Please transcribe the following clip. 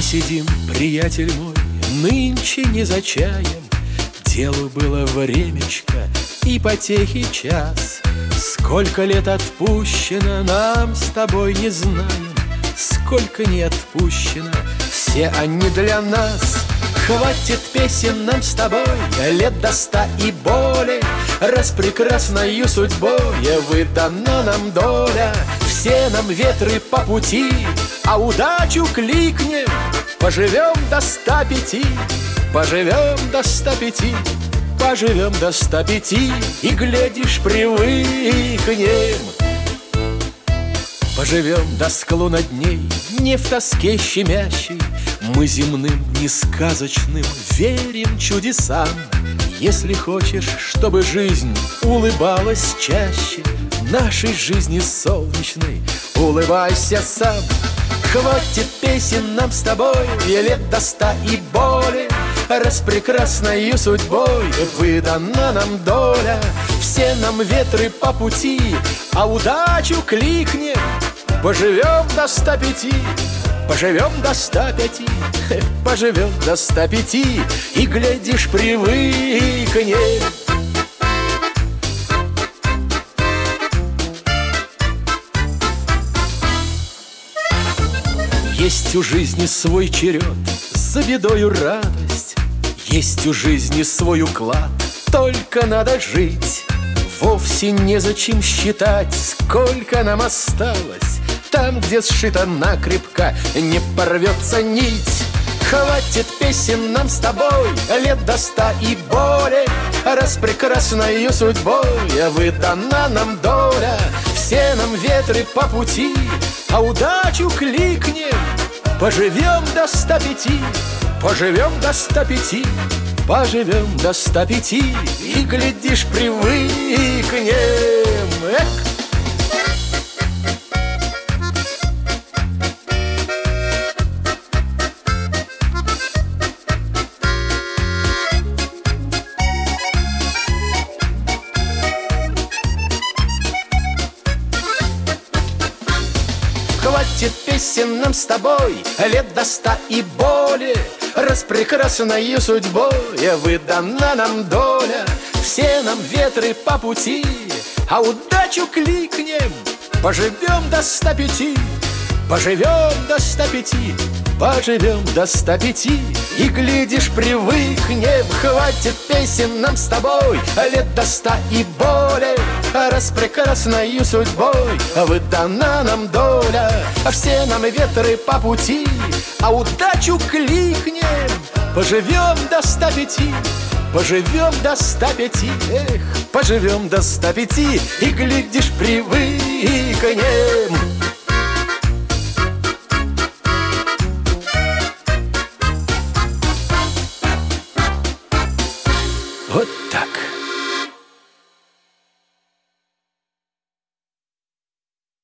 сидим, приятель мой, нынче не за чаем. Делу было времечко и потехи час. Сколько лет отпущено, нам с тобой не знаем. Сколько не отпущено, все они для нас. Хватит песен нам с тобой лет до 100 и более. Раз прекрасною судьбою выдана нам доля. Все нам ветры по пути, а удачу кликнем. Поживем до 105, поживем до 105, поживем до 105, и, глядишь, привыкнем. Поживем до склона дней, не в тоске щемящей. Мы земным, не сказочным, верим чудесам. Если хочешь, чтобы жизнь улыбалась чаще, нашей жизни солнечной улыбайся сам. Хватит песен нам с тобой лет до 100 и более. Раз прекрасною судьбой выдана нам доля. Все нам ветры по пути, а удачу кликнем. Поживем до 105, поживем до 105, поживем до 105, и, глядишь, привыкнем. Есть у жизни свой черед, за бедою радость. Есть у жизни свой уклад, только надо жить. Вовсе незачем считать, сколько нам осталось. Там, где сшита накрепко, не порвется нить. Хватит песен нам с тобой лет до 100 и более. Раз прекрасною судьбой выдана нам доля. Все нам ветры по пути, а удачу кликнем. Поживем до 105, поживем до 105, поживем до 105, и, глядишь, привыкнем. Эх! Хватит песен нам с тобой лет до 100 и более. Раз прекрасною судьбой выдана нам доля. Все нам ветры по пути, а удачу кликнем. Поживем до 105, поживем до 105, поживем до 105, и, глядишь, привыкнем. Хватит песен нам с тобой лет до 100 и более. Раз прекрасною судьбой выдана нам доля. Все нам ветры по пути, а удачу кликнем. Поживем до 105, поживем до 105, эх, поживем до 105, и, глядишь, привыкнем.